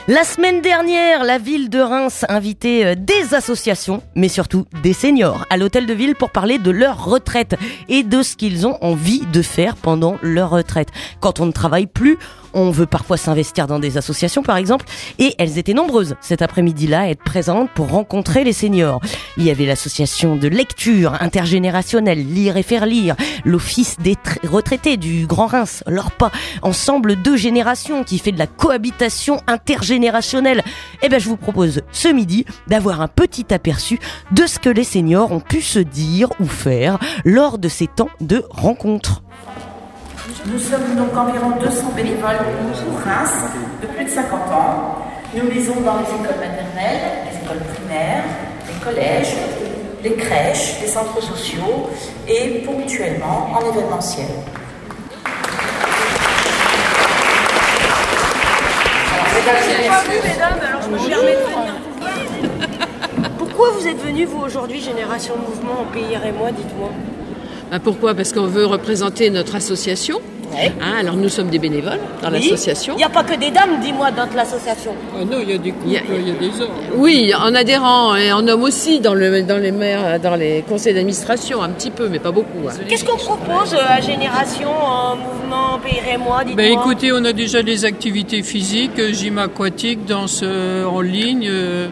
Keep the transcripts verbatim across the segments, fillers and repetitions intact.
La semaine dernière, la ville de Reims invitait des associations, mais surtout des seniors, à l'hôtel de ville pour parler de leur retraite et de ce qu'ils ont envie de faire pendant leur retraite. Quand on ne travaille plus, on veut parfois s'investir dans des associations par exemple, et elles étaient nombreuses cet après-midi-là à être présentes pour rencontrer les seniors. Il y avait l'association de lecture intergénérationnelle, Lire et faire lire, l'office des tra- retraités du Grand Reims, l'O R P A, ensemble de générations qui fait de la cohabitation intergénérationnelle. Eh ben je vous propose ce midi d'avoir un petit aperçu de ce que les seniors ont pu se dire ou faire lors de ces temps de rencontre. Nous sommes donc environ deux cents bénévoles pour Reims de plus de cinquante ans. Nous lisons dans les écoles maternelles, les écoles primaires, les collèges, les crèches, les centres sociaux et ponctuellement en événementiel. Pourquoi vous êtes venus, vous, aujourd'hui, Génération Mouvement, en Pays et moi, dites-moi? Ben pourquoi ? Parce qu'on veut représenter notre association. Ouais. Hein, alors nous sommes des bénévoles dans oui. l'association. Il n'y a pas que des dames, dis-moi, dans l'association. Ah non, il y a des couples, il y a, il y a des hommes. Oui, en adhérant et en hommes aussi dans, le, dans, les, maires, dans les conseils d'administration, un petit peu, mais pas beaucoup. Hein. Qu'est-ce qu'on propose à Génération en Mouvement Pays et moi, dites-moi? Ben écoutez, on a déjà des activités physiques, gym aquatique, danse euh, en ligne, euh,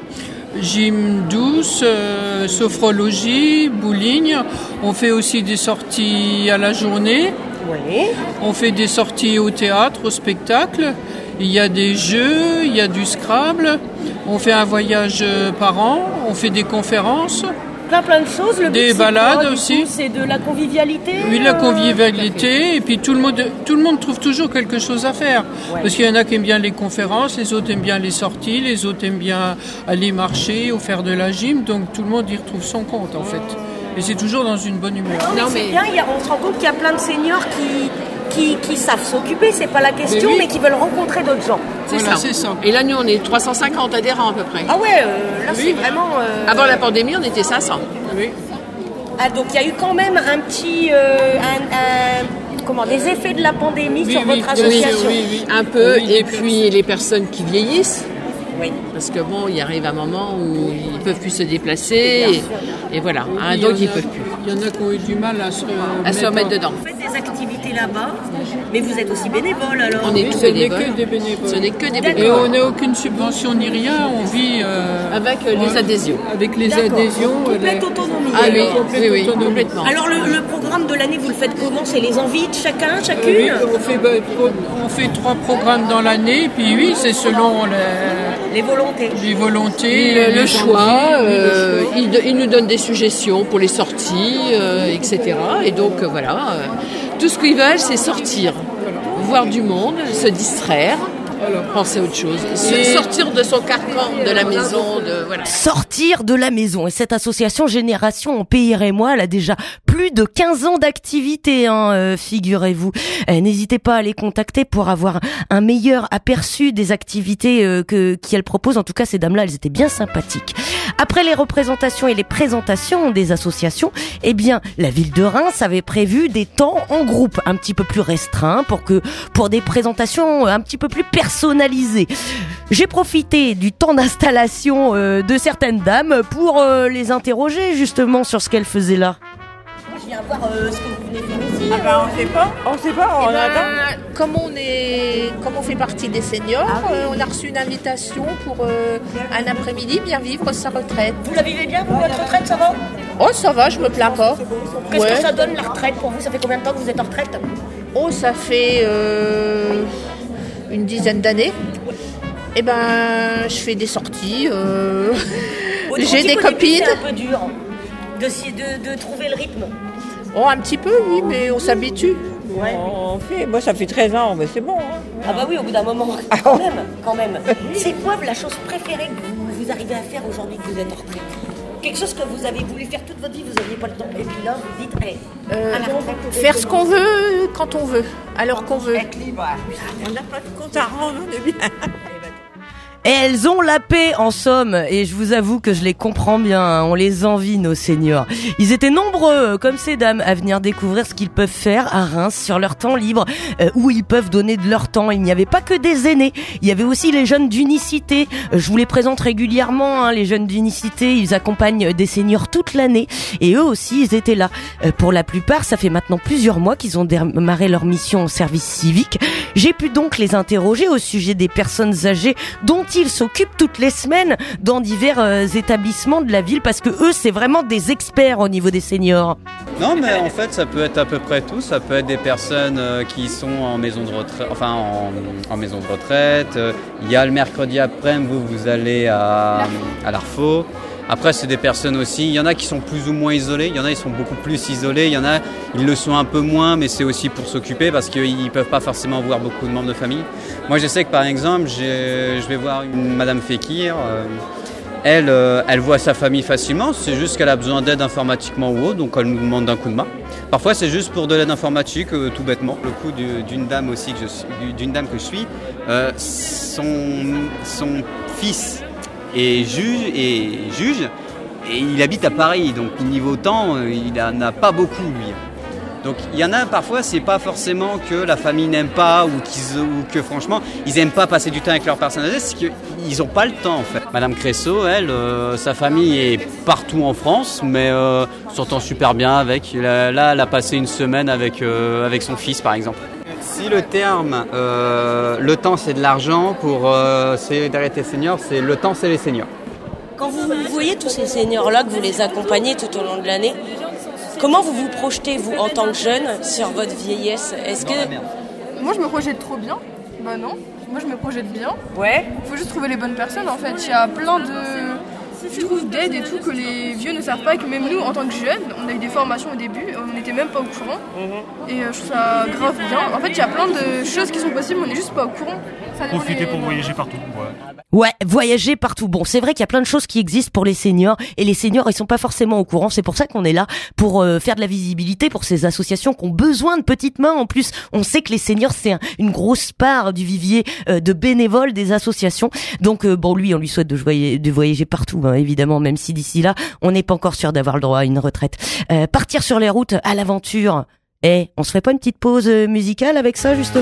gym douce, euh, sophrologie, bowling. On fait aussi des sorties à la journée. Oui. On fait des sorties au théâtre, au spectacle. Il y a des jeux, il y a du Scrabble. On fait un voyage par an. On fait des conférences. Plein plein de choses. Le des balades quoi, aussi. Coup, c'est de la convivialité. Oui, la convivialité. Et puis tout le monde, tout le monde trouve toujours quelque chose à faire. Ouais. Parce qu'il y en a qui aiment bien les conférences, les autres aiment bien les sorties, les autres aiment bien aller marcher ou faire de la gym. Donc tout le monde y retrouve son compte en fait. Et c'est toujours dans une bonne humeur. Non, mais non, c'est mais... bien, il y a, on se rend compte qu'il y a plein de seniors qui, qui, qui savent s'occuper, c'est pas la question, mais, oui. mais qui veulent rencontrer d'autres gens. C'est, voilà, ça. c'est ça. Et là, nous, on est trois cent cinquante adhérents à peu près. Ah ouais, euh, là, oui. c'est vraiment... Euh... Avant la pandémie, on était cinq cents. Oui. Ah, donc, il y a eu quand même un petit... Euh, un, un, comment, des effets de la pandémie oui, sur oui, votre association. Oui, oui, oui. Un peu, oui, et puis les personnes qui vieillissent. Oui. Parce que bon, il arrive un moment où ils ne peuvent plus se déplacer et, et voilà, oui, hein, donc ils ne peuvent plus. Il y en a qui ont eu du mal à se, à se remettre dedans. Vous faites des activités là-bas, mais vous êtes aussi bénévole alors? On est oui, tous ce bénévoles. n'est que des bénévoles. Ce n'est que des bénévoles. Et on n'a aucune subvention ni rien, on vit... Euh, avec euh, les ouais, adhésions. Avec les D'accord. adhésions. Complète les... autonomie. Ah oui, complète oui, oui, autonomie. complètement. Alors le, le programme de l'année, vous le faites comment? C'est les envies de chacun, chacune? Oui, on fait, on fait trois programmes dans l'année, puis oui, c'est selon les... Les volontés. Les volontés, le, les le choix, envies, euh, le choix. Il, il nous donne des suggestions pour les sorties, euh, et cetera. Et donc euh, voilà, euh, tout ce qu'ils veulent, c'est sortir, voilà. Voir du monde, se distraire. Alors, penser à autre chose, et... sortir de son carcan, de la maison, de voilà. Sortir de la maison. Et cette association Génération en Pays et moi, elle a déjà plus de quinze ans d'activité, hein, euh, figurez-vous. Euh, n'hésitez pas à les contacter pour avoir un meilleur aperçu des activités euh, que qu'elles proposent. En tout cas, ces dames-là, elles étaient bien sympathiques. Après les représentations et les présentations des associations, eh bien, la ville de Reims avait prévu des temps en groupe, un petit peu plus restreints, pour que pour des présentations un petit peu plus personnalisées. Personnalisé. J'ai profité du temps d'installation euh, de certaines dames pour euh, les interroger justement sur ce qu'elles faisaient là. Je viens voir euh, ce que vous venez faire ici. Ah ben, on sait pas, on sait pas, on eh ben, attend. Comme on est, comme on fait partie des seniors, ah, oui. euh, on a reçu une invitation pour euh, un après-midi bien vivre sa retraite. Vous la vivez bien, vous, votre retraite, ça va? Oh, ça va, je me plains pas. Qu'est-ce ouais. que ça donne la retraite pour vous? Ça fait combien de temps que vous êtes en retraite? Oh, ça fait euh, une dizaine d'années. Eh ben, je fais des sorties. Euh... J'ai des copines. C'est un peu dur de, de, de trouver le rythme. Oh, un petit peu, oui, mais on s'habitue. Ouais. On fait, moi, ça fait treize ans, mais c'est bon. Hein. Ah bah oui, au bout d'un moment, quand même, quand même. C'est quoi la chose préférée que vous, vous arrivez à faire aujourd'hui que vous êtes en retraite? Quelque chose que vous avez voulu faire toute votre vie, vous n'aviez pas le temps. Et puis là, vous dites, allez, euh, à la retraite. Faire ce qu'on veut, quand on veut, à l'heure qu'on veut. Être libre. On n'a pas de compte à rendre, on est bien. Et elles ont la paix en somme, et je vous avoue que je les comprends bien, hein. On les envie nos seniors. Ils étaient nombreux, comme ces dames, à venir découvrir ce qu'ils peuvent faire à Reims sur leur temps libre, euh, où ils peuvent donner de leur temps. Il n'y avait pas que des aînés, il y avait aussi les jeunes d'unicité. Euh, je vous les présente régulièrement, hein, les jeunes d'unicité, ils accompagnent des seniors toute l'année, et eux aussi ils étaient là. Euh, pour la plupart, ça fait maintenant plusieurs mois qu'ils ont démarré leur mission au service civique. J'ai pu donc les interroger au sujet des personnes âgées dont ils s'occupent toutes les semaines dans divers euh, établissements de la ville, parce que eux c'est vraiment des experts au niveau des seniors. Non, mais en fait ça peut être à peu près tout. Ça peut être des personnes euh, qui sont en maison de retraite, enfin en, en maison de retraite. Euh, il y a le mercredi après, vous vous allez à, à l'Arfo. Après, c'est des personnes aussi, il y en a qui sont plus ou moins isolés, il y en a qui sont beaucoup plus isolés, il y en a, ils le sont un peu moins, mais c'est aussi pour s'occuper parce qu'ils ne peuvent pas forcément voir beaucoup de membres de famille. Moi, je sais que par exemple, j'ai, je vais voir une Madame Fekir, euh, elle, euh, elle voit sa famille facilement, c'est juste qu'elle a besoin d'aide informatiquement ou autre, donc elle nous demande d'un coup de main. Parfois, c'est juste pour de l'aide informatique, euh, tout bêtement. Le coup du, d'une dame aussi, que je suis, d'une dame que je suis, euh, son, son fils et juge, et juge, et il habite à Paris, donc niveau temps, il n'en a pas beaucoup, lui. Donc il y en a parfois, c'est pas forcément que la famille n'aime pas ou, qu'ils, ou que franchement, ils n'aiment pas passer du temps avec leur personne âgée, c'est qu'ils n'ont pas le temps en fait. Madame Cressot, elle, euh, sa famille est partout en France, mais euh, s'entend super bien avec. Là, elle a passé une semaine avec, euh, avec son fils par exemple. Si le terme, euh, le temps c'est de l'argent, pour euh, Solidarité Senior, c'est le temps c'est les seniors. Quand vous voyez tous ces seniors-là, que vous les accompagnez tout au long de l'année, comment vous vous projetez, vous, en tant que jeune, sur votre vieillesse ? Est-ce que... Moi, je me projette trop bien. Bah non. Moi, je me projette bien. Ouais. Il faut juste trouver les bonnes personnes, en fait. Il y a plein de... Je trouve d'aide et tout que les vieux ne savent pas, et que même nous, en tant que jeunes, on a eu des formations au début, on n'était même pas au courant. Mmh. Et euh, je trouve ça grave bien. En fait, il y a plein de choses qui sont possibles, on n'est juste pas au courant. Profiter pour voyager partout. Ouais. Ouais, voyager partout. Bon, c'est vrai qu'il y a plein de choses qui existent pour les seniors, et les seniors, ils sont pas forcément au courant. C'est pour ça qu'on est là, pour euh, faire de la visibilité pour ces associations qui ont besoin de petites mains. En plus, on sait que les seniors, c'est un, une grosse part du vivier euh, de bénévoles des associations. Donc, euh, bon, lui, on lui souhaite de voyager, de voyager partout, hein, évidemment, même si d'ici là, on n'est pas encore sûr d'avoir le droit à une retraite. Euh, partir sur les routes à l'aventure. Eh, on se ferait pas une petite pause musicale avec ça, justement ?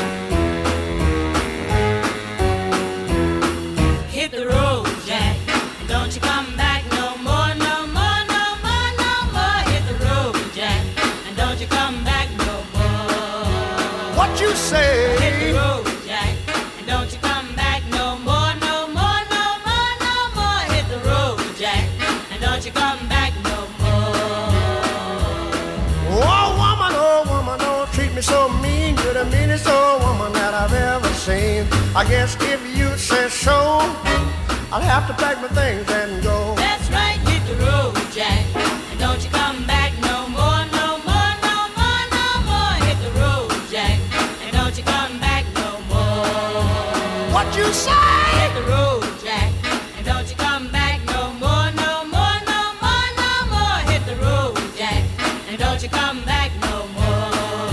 I guess if you say so, I'll have to pack my things and go. That's right, hit the road, Jack. And don't you come back no more, no more, no more, no more. Hit the road, Jack. And don't you come back no more. What you say? Hit the road, Jack. And don't you come back no more, no more, no more, no more. Hit the road, Jack. And don't you come back no more.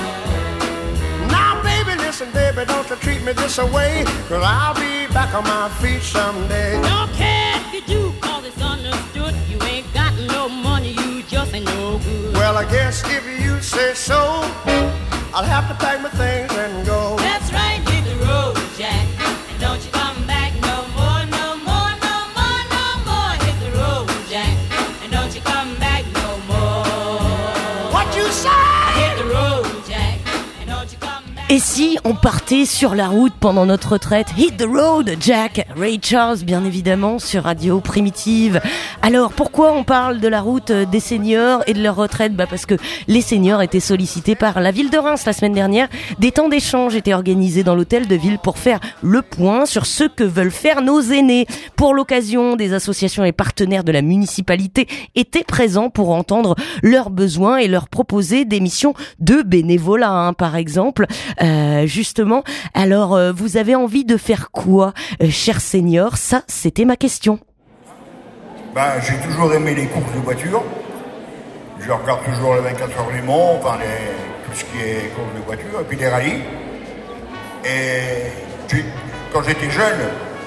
Now, baby, listen, baby, don't you treat me this away, 'cause I'll be back on my feet someday. Don't care if you do, 'cause it's understood. You ain't got no money, you just ain't no good. Well, I guess if you say so, I'll have to pack my things and go. That's right, hit the road, Jack. And don't you come back no more, no more, no more, no more. Hit the road, Jack. And don't you come back no more. What you say? Hit the road, Jack. And don't you come back. Et si on partait sur la route pendant notre retraite? Hit the road, Jack. Ray Charles, bien évidemment, sur Radio Primitive. Alors, pourquoi on parle de la route des seniors et de leur retraite? Bah parce que les seniors étaient sollicités par la ville de Reims la semaine dernière. Des temps d'échange étaient organisés dans l'hôtel de ville pour faire le point sur ce que veulent faire nos aînés. Pour l'occasion, des associations et partenaires de la municipalité étaient présents pour entendre leurs besoins et leur proposer des missions de bénévolat, hein, par exemple. Euh, justement, alors euh, vous avez envie de faire quoi, euh, chers seniors? Ça, c'était ma question. Ben, j'ai toujours aimé les courses de voitures. Je regarde toujours les vingt-quatre heures du Mans, enfin les, tout ce qui est courses de voitures, et puis des rallyes. Et puis, quand j'étais jeune,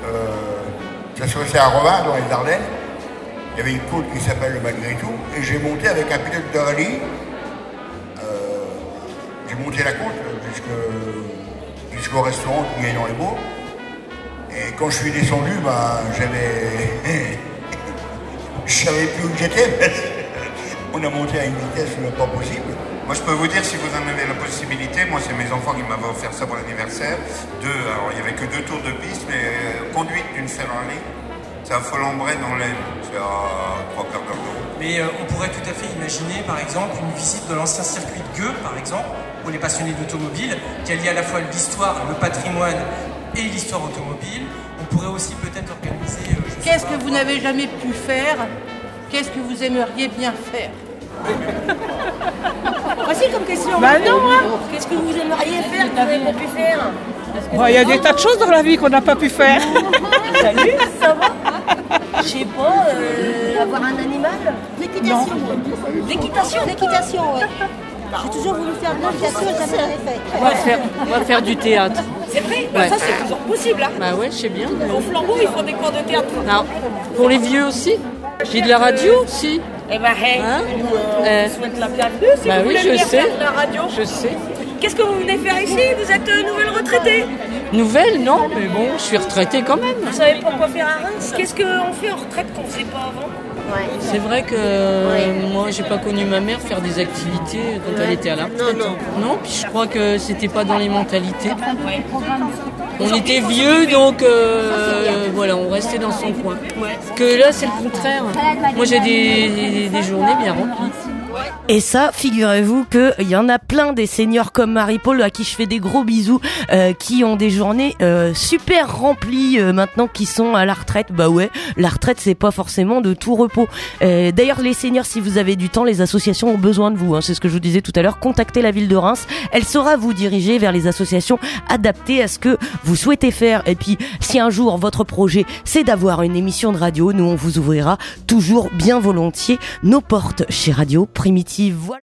Euh, ça se passait à Revin, dans les Ardennes. Il y avait une côte qui s'appelle le Malgré tout. Et j'ai monté avec un pilote de rallye. Euh, j'ai monté la côte jusque, jusqu'au restaurant qui est dans les Beaux. Et quand je suis descendu, ben, j'avais. Je savais plus où j'étais. On a monté à une vitesse pas possible. Moi, je peux vous dire, si vous en avez la possibilité, moi, c'est mes enfants qui m'avaient offert ça pour l'anniversaire. Deux, alors, il n'y avait que deux tours de piste, mais euh, conduite d'une Ferrari, c'est à Folembray dans l'Aisne, c'est à trois quarts d'heure de route. Mais euh, on pourrait tout à fait imaginer, par exemple, une visite de l'ancien circuit de Gueux, par exemple, pour les passionnés d'automobile, qui allie à la fois l'histoire, le patrimoine et l'histoire automobile. On pourrait aussi peut-être organiser... Euh, Qu'est-ce que vous n'avez jamais pu faire? Qu'est-ce que vous aimeriez bien faire? Voici comme question. Bah non, hein. Qu'est-ce que vous aimeriez faire que vous n'avez pas pu faire? Il y a des tas de choses dans la vie qu'on n'a pas pu faire. Salut, ça va? Je sais pas, euh, avoir un animal? L'équitation. L'équitation L'équitation, oui. J'ai toujours voulu faire de l'équitation, jamais jamais fait. On va faire, on va faire du théâtre. C'est vrai? Ouais. Ça, c'est toujours possible. Hein. Bah ouais, je sais bien. Au flambeau, ils font des cours de théâtre. Non. Pour les vieux aussi. J'ai de la radio aussi. Eh ben, hey, Hein nous, euh, on Euh, vous souhaite la bienvenue si bah vous oui, voulez je venir sais. faire de la radio. Je sais. Qu'est-ce que vous venez faire ici? Vous êtes euh, nouvelle retraitée. Nouvelle, non, mais bon, je suis retraitée quand même. Vous savez pas quoi faire à Reims? Qu'est-ce qu'on fait en retraite qu'on faisait pas avant? C'est vrai que euh, moi, j'ai pas connu ma mère faire des activités quand elle était à la retraite. Non, non. Non, puis je crois que c'était pas dans les mentalités. On était vieux, donc euh, voilà, on restait dans son coin. Que là, c'est le contraire. Moi, j'ai des, des, des journées bien remplies. Et ça, figurez-vous qu'il y en a plein des seniors comme Marie-Paul à qui je fais des gros bisous, euh, qui ont des journées euh, super remplies euh, maintenant, qui sont à la retraite. Bah ouais, la retraite c'est pas forcément de tout repos. Euh, d'ailleurs, les seniors, si vous avez du temps, les associations ont besoin de vous. Hein, c'est ce que je vous disais tout à l'heure. Contactez la ville de Reims. Elle saura vous diriger vers les associations adaptées à ce que vous souhaitez faire. Et puis, si un jour votre projet c'est d'avoir une émission de radio, nous on vous ouvrira toujours bien volontiers nos portes chez Radio Primitive. Voilà.